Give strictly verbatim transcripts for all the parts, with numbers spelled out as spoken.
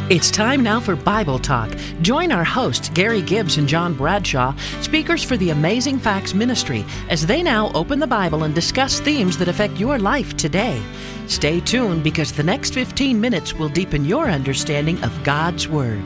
It's time now for Bible Talk. Join our hosts, Gary Gibbs and John Bradshaw, speakers for the Amazing Facts Ministry, as they now open the Bible and discuss themes that affect your life today. Stay tuned because the next fifteen minutes will deepen your understanding of God's Word.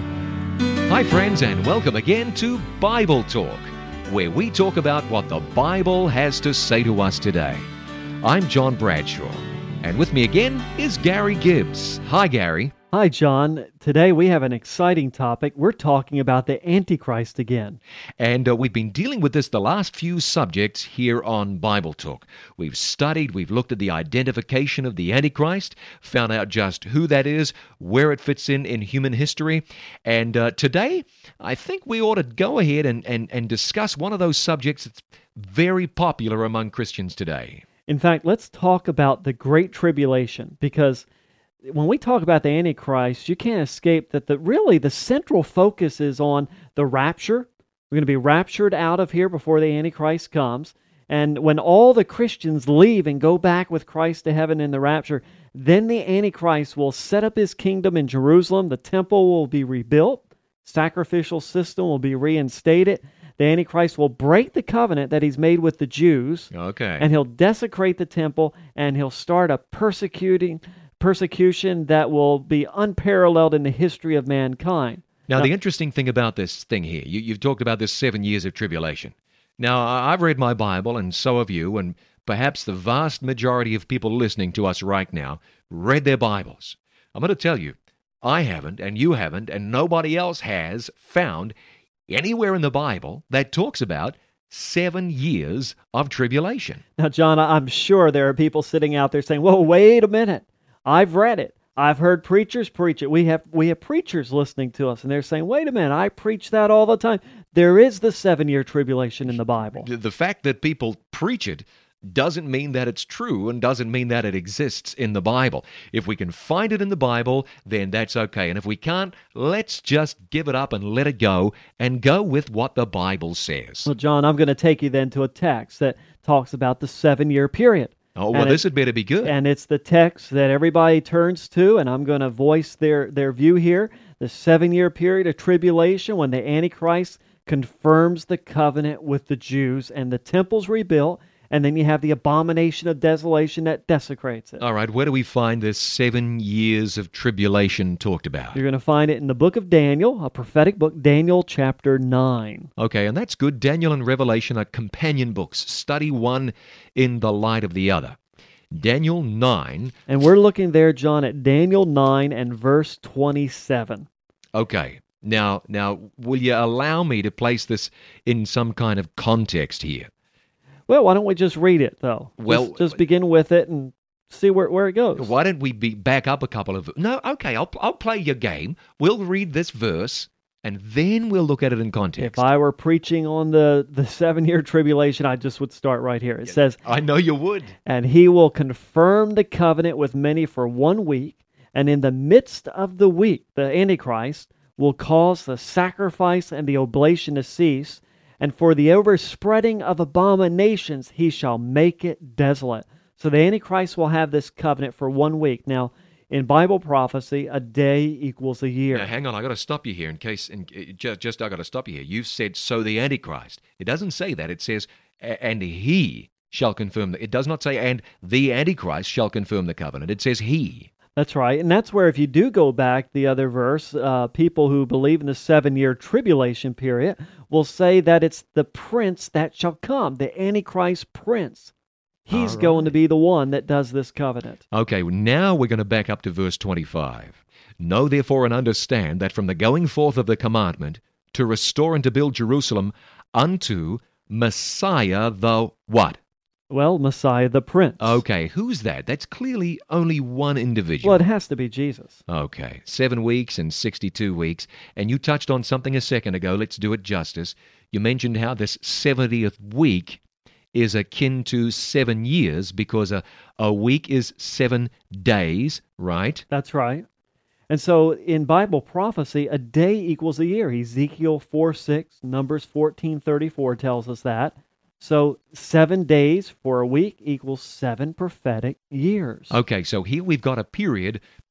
Hi friends, and welcome again to Bible Talk, where we talk about what the Bible has to say to us today. I'm John Bradshaw, and with me again is Gary Gibbs. Hi, Gary. Hi, John. Today we have an exciting topic. We're talking about the Antichrist again. And uh, we've been dealing with this the last few subjects here on Bible Talk. We've studied, we've looked at the identification of the Antichrist, found out just who that is, where it fits in in human history. And uh, today, I think we ought to go ahead and, and, and discuss one of those subjects that's very popular among Christians today. In fact, let's talk about the Great Tribulation, because when we talk about the Antichrist, you can't escape that the really the central focus is on the rapture. We're going to be raptured out of here before the Antichrist comes. And when all the Christians leave and go back with Christ to heaven in the rapture, then the Antichrist will set up his kingdom in Jerusalem. The temple will be rebuilt. Sacrificial system will be reinstated. The Antichrist will break the covenant that he's made with the Jews. Okay. And he'll desecrate the temple, and he'll start a persecuting persecution that will be unparalleled in the history of mankind. Now, Now the interesting thing about this thing here, you, you've talked about this seven years of tribulation. Now, I- I've read my Bible, and so have you, and perhaps the vast majority of people listening to us right now read their Bibles. I'm going to tell you, I haven't, and you haven't, and nobody else has found anywhere in the Bible that talks about seven years of tribulation. Now, John, I- I'm sure there are people sitting out there saying, "Well, wait a minute. I've read it. I've heard preachers preach it. We have we have preachers listening to us, and they're saying, wait a minute, I preach that all the time." There is the seven-year tribulation in the Bible. The, the fact that people preach it doesn't mean that it's true and doesn't mean that it exists in the Bible. If we can find it in the Bible, then that's okay. And if we can't, let's just give it up and let it go and go with what the Bible says. Well, John, I'm going to take you then to a text that talks about the seven-year period. Oh, well, And this it- had better be good. And it's the text that everybody turns to, and I'm going to voice their, their view here. The seven-year period of tribulation when the Antichrist confirms the covenant with the Jews, and the temple's rebuilt, and then you have the abomination of desolation that desecrates it. All right, where do we find this seven years of tribulation talked about? You're going to find it in the book of Daniel, a prophetic book, Daniel chapter nine. Okay, and that's good. Daniel and Revelation are companion books. Study one in the light of the other. Daniel nine. And we're looking there, John, at Daniel nine and verse twenty-seven. Okay, now, now, will you allow me to place this in some kind of context here? Well, why don't we just read it, though? Well, Just, just begin with it and see where, where it goes. Why don't we be back up a couple of... No, okay, I'll, I'll play your game. We'll read this verse, and then we'll look at it in context. If I were preaching on the, the seven-year tribulation, I just would start right here. It says, I know you would. "And he will confirm the covenant with many for one week, and in the midst of the week, the Antichrist will cause the sacrifice and the oblation to cease, and for the overspreading of abominations he shall make it desolate." So the Antichrist will have this covenant for one week. Now, in Bible prophecy, a day equals a year. Now, hang on, I got to stop you here in case... In, just, just I got to stop you here. You've said, so the Antichrist. It doesn't say that. It says, and he shall confirm... The, it does not say, and the Antichrist shall confirm the covenant. It says he. That's right. And that's where, if you do go back the other verse, uh, people who believe in the seven-year tribulation period will say that it's the prince that shall come, the Antichrist prince. He's All going to right. be the one that does this covenant. Okay, now we're going to back up to verse twenty-five. "Know therefore and understand that from the going forth of the commandment to restore and to build Jerusalem unto Messiah the" what? Well, Messiah the prince. Okay, who's that? That's clearly only one individual. Well, it has to be Jesus. Okay, seven weeks and sixty-two weeks. And you touched on something a second ago. Let's do it justice. You mentioned how this seventieth week is akin to seven years because a, a week is seven days, right? That's right. And so in Bible prophecy, a day equals a year. Ezekiel four six, Numbers fourteen thirty-four tells us that. So seven days for a week equals seven prophetic years. Okay, so here we've got a period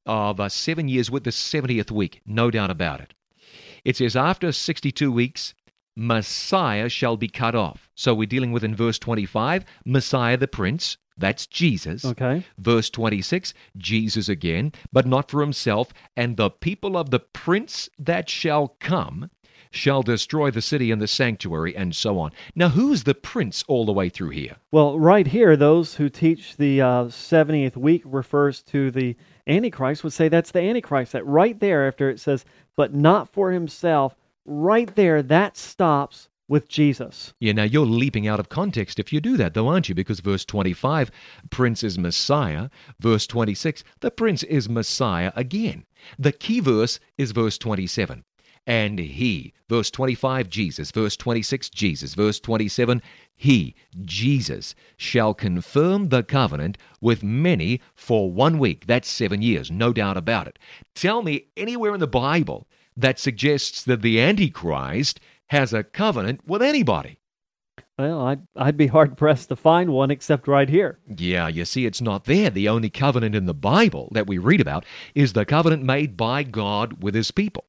of uh, seven years with the seventieth week, no doubt about it. It says, after sixty-two weeks, Messiah shall be cut off. So we're dealing with, in verse twenty-five, Messiah the Prince. That's Jesus. Okay. Verse twenty-six, Jesus again, but not for himself. And the people of the prince that shall come shall destroy the city and the sanctuary, and so on. Now, who's the prince all the way through here? Well, right here, those who teach the uh, seventieth week refers to the Antichrist would say that's the Antichrist. That right there, after it says, but not for himself, right there, that stops with Jesus. Yeah, now you're leaping out of context if you do that, though, aren't you? Because verse twenty-five, Prince is Messiah. Verse twenty-six, the Prince is Messiah again. The key verse is verse twenty-seven. And he, verse twenty-five, Jesus, verse twenty-six, Jesus, verse twenty-seven, he, Jesus, shall confirm the covenant with many for one week. That's seven years, no doubt about it. Tell me anywhere in the Bible that suggests that the Antichrist has a covenant with anybody. Well, I'd, I'd be hard-pressed to find one except right here. Yeah, you see, it's not there. The only covenant in the Bible that we read about is the covenant made by God with his people.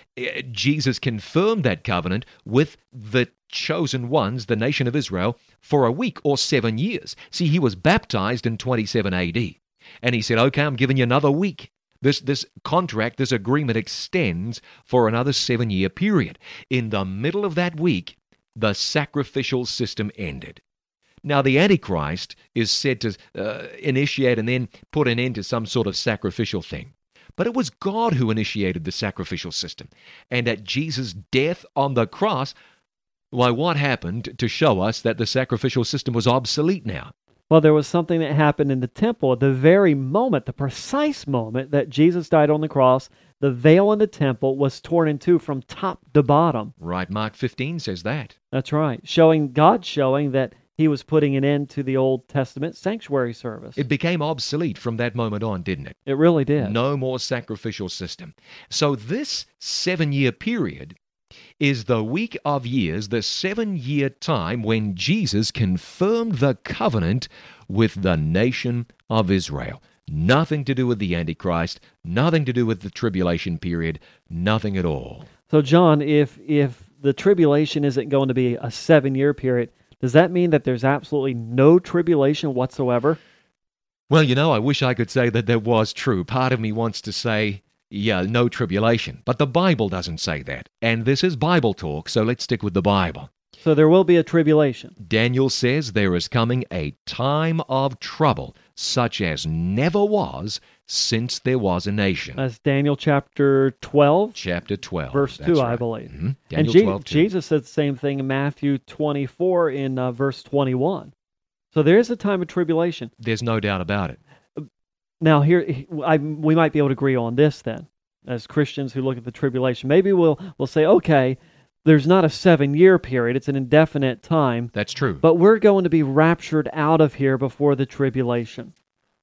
Jesus confirmed that covenant with the chosen ones, the nation of Israel, for a week or seven years. See, he was baptized in twenty-seven A D, and he said, okay, I'm giving you another week. This this contract, this agreement extends for another seven-year period. In the middle of that week, the sacrificial system ended. Now, the Antichrist is said to uh, initiate and then put an end to some sort of sacrificial thing. But it was God who initiated the sacrificial system. And at Jesus' death on the cross, why, what happened to show us that the sacrificial system was obsolete now? Well, there was something that happened in the temple at the very moment, the precise moment that Jesus died on the cross. The veil in the temple was torn in two from top to bottom. Right, Mark fifteen says that. That's right, showing God showing that he was putting an end to the Old Testament sanctuary service. It became obsolete from that moment on, didn't it? It really did. No more sacrificial system. So this seven-year period is the week of years, the seven-year time when Jesus confirmed the covenant with the nation of Israel. Nothing to do with the Antichrist, nothing to do with the tribulation period, nothing at all. So, John, if if the tribulation isn't going to be a seven-year period, does that mean that there's absolutely no tribulation whatsoever? Well, you know, I wish I could say that that was true. Part of me wants to say, yeah, no tribulation. But the Bible doesn't say that. And this is Bible talk, so let's stick with the Bible. So there will be a tribulation. Daniel says there is coming a time of trouble, such as never was since there was a nation. That's Daniel chapter twelve. Chapter twelve. Verse That's two, right. I believe. Mm-hmm. Daniel and Je- twelve, two. Jesus said the same thing in Matthew twenty-four in uh, verse twenty-one. So there is a time of tribulation. There's no doubt about it. Now, here I, we might be able to agree on this then, as Christians who look at the tribulation. Maybe we'll we'll say, okay, there's not a seven-year period. It's an indefinite time. That's true. But we're going to be raptured out of here before the tribulation.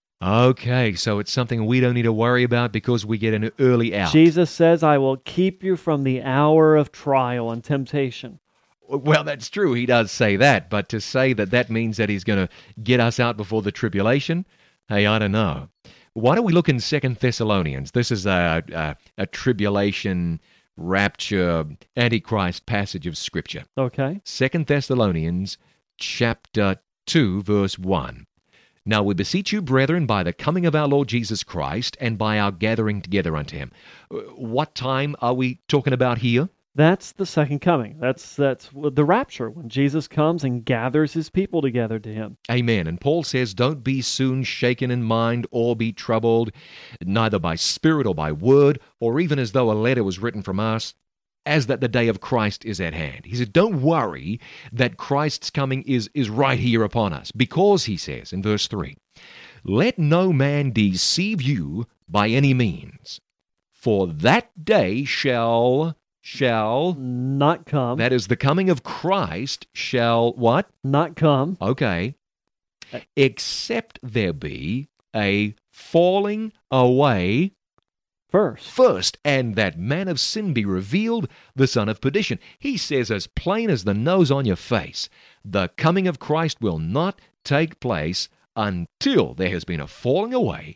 Okay, so it's something we don't need to worry about because we get an early out. Jesus says, I will keep you from the hour of trial and temptation. Well, that's true. He does say that. But to say that that means that he's going to get us out before the tribulation, hey, I don't know. Why don't we look in Second Thessalonians? This is a, a, a tribulation, rapture, Antichrist passage of Scripture. Okay. Second Thessalonians chapter two, verse one. Now we beseech you, brethren, by the coming of our Lord Jesus Christ, and by our gathering together unto him. What time are we talking about here? That's the second coming. That's that's the rapture, when Jesus comes and gathers his people together to him. Amen. And Paul says, don't be soon shaken in mind or be troubled, neither by spirit or by word, or even as though a letter was written from us, as that the day of Christ is at hand. He said, don't worry that Christ's coming is, is right here upon us, because, he says in verse three, let no man deceive you by any means, for that day shall... shall... Not come. That is, the coming of Christ shall what? Not come. Okay. Except there be a falling away First. first, and that man of sin be revealed, the son of perdition. He says as plain as the nose on your face, the coming of Christ will not take place until there has been a falling away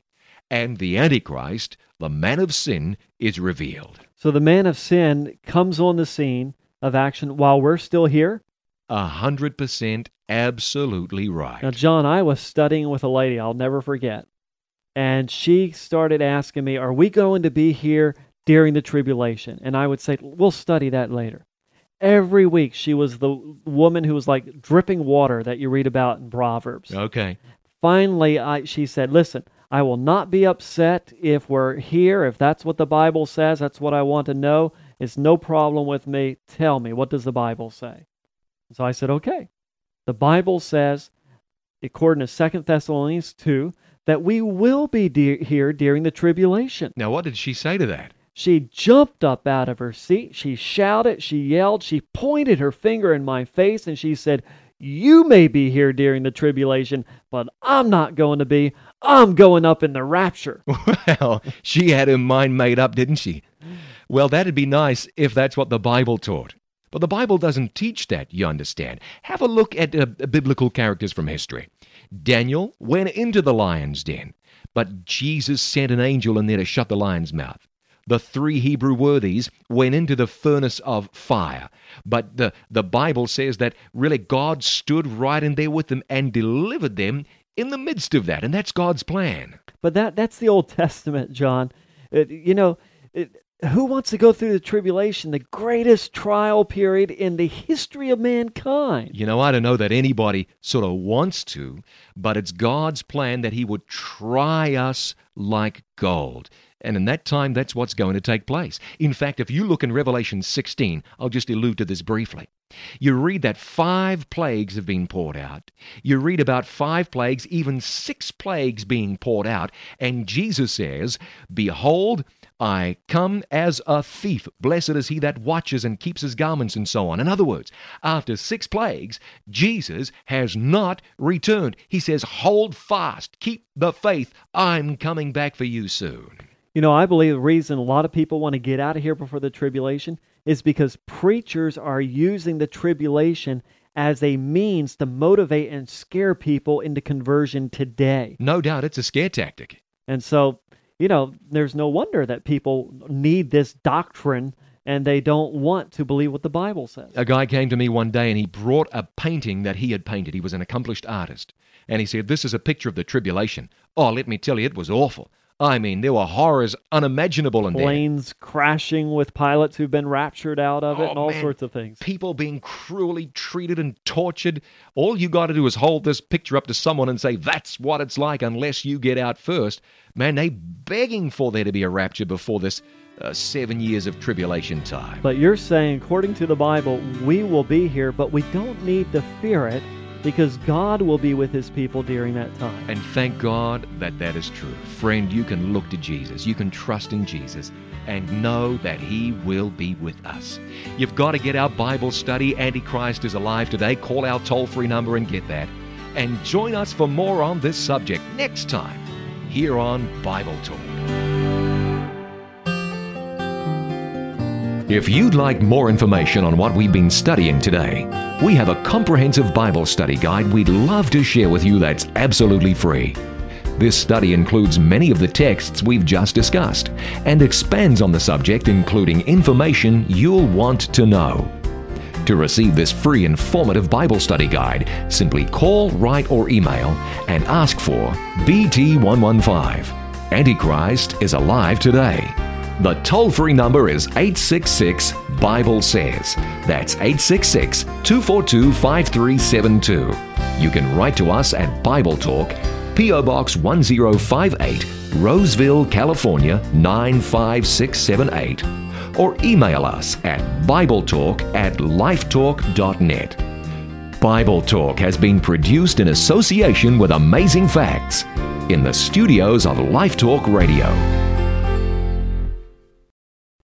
and the Antichrist, the man of sin, is revealed. So the man of sin comes on the scene of action while we're still here? A hundred percent absolutely right. Now, John, I was studying with a lady I'll never forget, and she started asking me, are we going to be here during the tribulation? And I would say, we'll study that later. Every week, she was the woman who was like dripping water that you read about in Proverbs. Okay. Finally, I, she said, listen, I will not be upset if we're here. If that's what the Bible says, that's what I want to know. It's no problem with me. Tell me, what does the Bible say? So I said, okay. The Bible says, according to Second Thessalonians two, that we will be de- here during the tribulation. Now, what did she say to that? She jumped up out of her seat. She shouted, she yelled, she pointed her finger in my face, and she said, you may be here during the tribulation, but I'm not going to be. I'm going up in the rapture. Well, she had her mind made up, didn't she? Well, that'd be nice if that's what the Bible taught. But the Bible doesn't teach that, you understand. Have a look at uh, biblical characters from history. Daniel went into the lion's den, but Jesus sent an angel in there to shut the lion's mouth. The three Hebrew worthies went into the furnace of fire. But the, the Bible says that really God stood right in there with them and delivered them in the midst of that. And that's God's plan. But that that's the Old Testament, John. It, you know, it, who wants to go through the tribulation, the greatest trial period in the history of mankind? You know, I don't know that anybody sort of wants to, but it's God's plan that He would try us like gold. And in that time, that's what's going to take place. In fact, if you look in Revelation sixteen, I'll just allude to this briefly. You read that five plagues have been poured out. You read about five plagues, even six plagues being poured out. And Jesus says, behold, I come as a thief. Blessed is he that watches and keeps his garments, and so on. In other words, after six plagues, Jesus has not returned. He says, hold fast, keep the faith. I'm coming back for you soon. You know, I believe the reason a lot of people want to get out of here before the tribulation is because preachers are using the tribulation as a means to motivate and scare people into conversion today. No doubt it's a scare tactic. And so, you know, there's no wonder that people need this doctrine and they don't want to believe what the Bible says. A guy came to me one day and he brought a painting that he had painted. He was an accomplished artist. And he said, this is a picture of the tribulation. Oh, let me tell you, it was awful. I mean, there were horrors unimaginable in there. Planes crashing with pilots who've been raptured out of it, oh, and all man. sorts of things. People being cruelly treated and tortured. All you got to do is hold this picture up to someone and say, that's what it's like unless you get out first. Man, they begging for there to be a rapture before this uh, seven years of tribulation time. But you're saying, according to the Bible, we will be here, but we don't need to fear it, because God will be with His people during that time. And thank God that that is true. Friend, you can look to Jesus. You can trust in Jesus and know that He will be with us. You've got to get our Bible study, Antichrist is Alive Today. Call our toll-free number and get that. And join us for more on this subject next time here on Bible Talk. If you'd like more information on what we've been studying today, we have a comprehensive Bible study guide we'd love to share with you that's absolutely free. This study includes many of the texts we've just discussed and expands on the subject, including information you'll want to know. To receive this free informative Bible study guide, simply call, write, or email and ask for B T one one five. Antichrist is Alive Today. The toll-free number is eight six six, Bible says. That's eight six six, two four two, five three seven two. You can write to us at Bible Talk, P O Box one zero five eight, Roseville, California nine five six seven eight. Or email us at BibleTalk at lifetalk dot net. Bible Talk has been produced in association with Amazing Facts in the studios of Life Talk Radio.